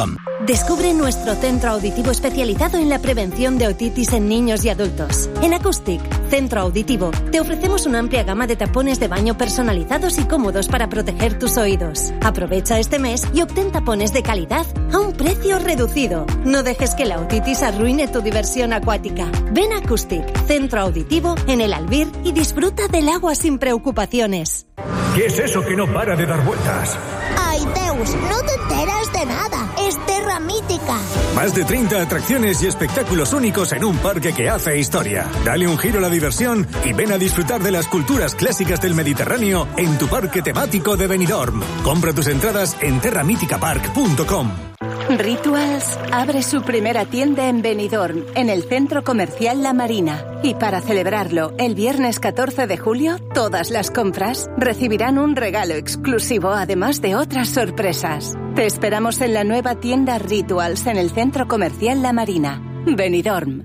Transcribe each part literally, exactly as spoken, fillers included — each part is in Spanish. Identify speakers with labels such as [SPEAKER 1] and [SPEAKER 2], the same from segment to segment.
[SPEAKER 1] com.
[SPEAKER 2] Descubre nuestro centro auditivo especializado en la prevención de otitis en niños y adultos. En Acoustic, Centro Auditivo, te ofrecemos una amplia gama de tapones de baño personalizados y cómodos para proteger tus oídos. Aprovecha este mes y obtén tapones de calidad a un precio reducido. No dejes que la otitis arruine tu diversión acuática. Ven a Acoustic, Centro Auditivo, en el Albir y disfruta del agua sin preocupaciones.
[SPEAKER 3] ¿Qué es eso que no para de dar vueltas?
[SPEAKER 4] ¡Ay, Deus! No te enteras de nada. Es Terra Mítica.
[SPEAKER 3] Más de treinta atracciones y espectáculos únicos en un parque que hace historia. Dale un giro a la diversión y ven a disfrutar de las culturas clásicas del Mediterráneo en tu parque temático de Benidorm. Compra tus entradas en terra mítica park punto com.
[SPEAKER 5] Rituals abre su primera tienda en Benidorm, en el centro comercial La Marina. Y para celebrarlo, el viernes catorce de julio, todas las compras recibirán un regalo exclusivo, además de otras sorpresas. Te esperamos en la nueva tienda Rituals, en el centro comercial La Marina, Benidorm.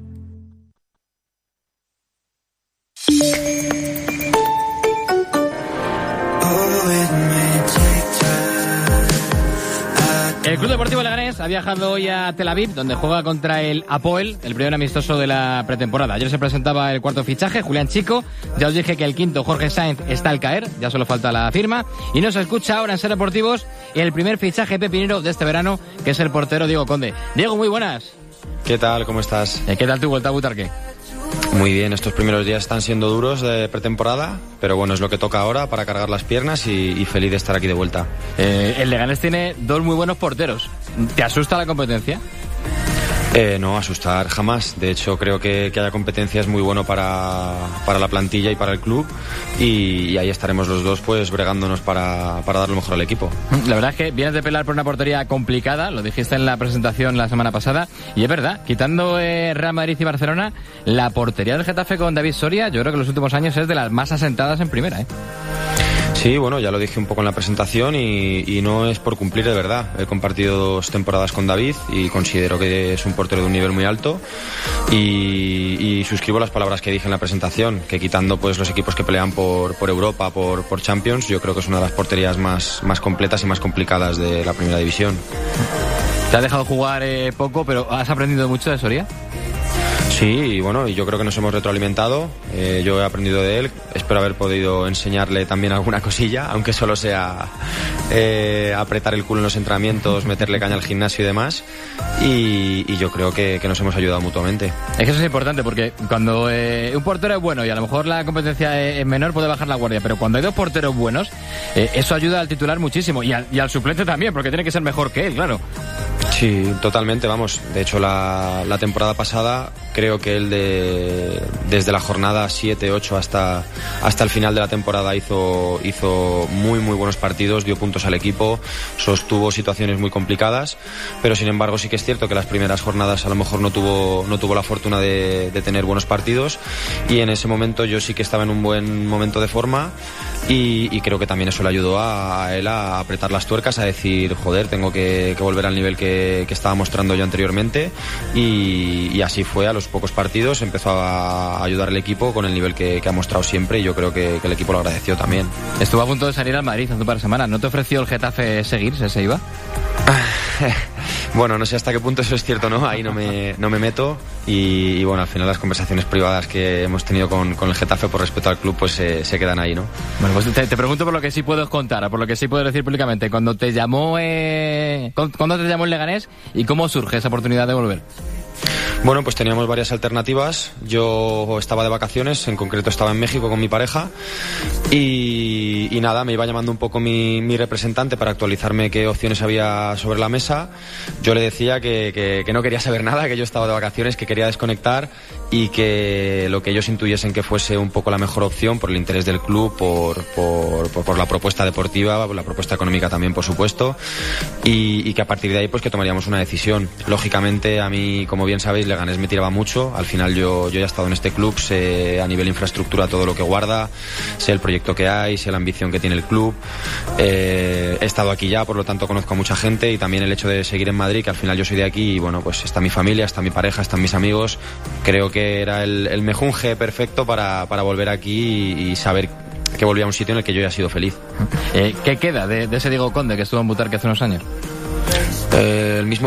[SPEAKER 6] El Club Deportivo Leganés ha viajado hoy a Tel Aviv, donde juega contra el Apoel, el primer amistoso de la pretemporada. Ayer se presentaba el cuarto fichaje, Julián Chico. Ya os dije que el quinto, Jorge Sainz, está al caer, ya solo falta la firma. Y nos escucha ahora en Ser Deportivos el primer fichaje pepinero de este verano, que es el portero Diego Conde. Diego, muy buenas.
[SPEAKER 7] ¿Qué tal? ¿Cómo estás?
[SPEAKER 6] ¿Qué tal tu vuelta a Butarque?
[SPEAKER 7] Muy bien, estos primeros días están siendo duros de pretemporada, pero bueno, es lo que toca ahora para cargar las piernas y, y feliz de estar aquí de vuelta.
[SPEAKER 6] Eh, el Leganés tiene dos muy buenos porteros. ¿Te asusta la competencia?
[SPEAKER 7] Eh, no, asustar jamás. De hecho, creo que, que haya competencia es muy bueno para, para la plantilla y para el club, y, y ahí estaremos los dos pues bregándonos para, para dar lo mejor al equipo.
[SPEAKER 6] La verdad es que vienes de pelear por una portería complicada, lo dijiste en la presentación la semana pasada, y es verdad, quitando eh, Real Madrid y Barcelona, la portería del Getafe con David Soria, yo creo que en los últimos años es de las más asentadas en primera, ¿eh?
[SPEAKER 7] Sí, bueno, ya lo dije un poco en la presentación y, y no es por cumplir, de verdad. He compartido dos temporadas con David y considero que es un portero de un nivel muy alto, y, y suscribo las palabras que dije en la presentación, que quitando pues los equipos que pelean por, por Europa, por, por Champions, yo creo que es una de las porterías más, más completas y más complicadas de la primera división.
[SPEAKER 6] Te has dejado jugar eh, poco, pero ¿has aprendido mucho de Soria?
[SPEAKER 7] Sí, y bueno, y yo creo que nos hemos retroalimentado. Eh, yo he aprendido de él. Espero haber podido enseñarle también alguna cosilla, aunque solo sea eh, apretar el culo en los entrenamientos, meterle caña al gimnasio y demás. Y, y yo creo que, que nos hemos ayudado mutuamente.
[SPEAKER 6] Es que eso es importante, porque cuando eh, un portero es bueno y a lo mejor la competencia es menor, puede bajar la guardia, pero cuando hay dos porteros buenos, eh, eso ayuda al titular muchísimo, y al, y al suplente también, porque tiene que ser mejor que él, claro.
[SPEAKER 7] Sí, totalmente, vamos. De hecho, la, la temporada pasada creo que él de, desde la jornada siete ocho hasta, hasta el final de la temporada hizo, hizo muy muy buenos partidos, dio puntos al equipo, sostuvo situaciones muy complicadas, pero sin embargo sí que es cierto que las primeras jornadas a lo mejor no tuvo, no tuvo la fortuna de, de tener buenos partidos, y en ese momento yo sí que estaba en un buen momento de forma, y, y creo que también eso le ayudó a, a él a apretar las tuercas, a decir, joder, tengo que, que volver al nivel que, que estaba mostrando yo anteriormente, y, y así fue. A los pocos partidos empezó a ayudar al equipo con el nivel que, que ha mostrado siempre, y yo creo que, que el equipo lo agradeció también.
[SPEAKER 6] Estuvo a punto de salir al Madrid hace un par de semanas. ¿No te ofreció el Getafe seguirse? ¿Se iba?
[SPEAKER 7] Bueno, no sé hasta qué punto eso es cierto, ¿no? Ahí no me, no me meto, y, y bueno, al final las conversaciones privadas que hemos tenido con, con el Getafe por respeto al club pues se, se quedan ahí, ¿no?
[SPEAKER 6] Bueno, pues te, te pregunto por lo que sí puedes contar, por lo que sí puedes decir públicamente. Cuando te llamó eh, ¿cuándo te llamó el Leganés y cómo surge esa oportunidad de volver?
[SPEAKER 7] Bueno, pues teníamos varias alternativas. Yo estaba de vacaciones, en concreto estaba en México con mi pareja, y, y nada, me iba llamando un poco mi, mi representante para actualizarme qué opciones había sobre la mesa. Yo le decía que, que, que no quería saber nada, que yo estaba de vacaciones, que quería desconectar, y que lo que ellos intuyesen que fuese un poco la mejor opción por el interés del club, por, por, por, por la propuesta deportiva, por la propuesta económica también, por supuesto, y, y que a partir de ahí pues que tomaríamos una decisión. Lógicamente, a mí, como bien sabéis, Leganés me tiraba mucho. Al final yo, yo ya he estado en este club, sé a nivel infraestructura todo lo que guarda, sé el proyecto que hay, sé la ambición que tiene el club. Eh, he estado aquí ya, por lo tanto conozco a mucha gente, y también el hecho de seguir en Madrid, que al final yo soy de aquí, y bueno, pues está mi familia, está mi pareja, están mis amigos. Creo que era el, el mejunje perfecto para, para volver aquí y, y saber que volvía a un sitio en el que yo ya he sido feliz.
[SPEAKER 6] Eh, ¿Qué queda de, de ese Diego Conde que estuvo en Butarque hace unos años?
[SPEAKER 7] Eh, el mismo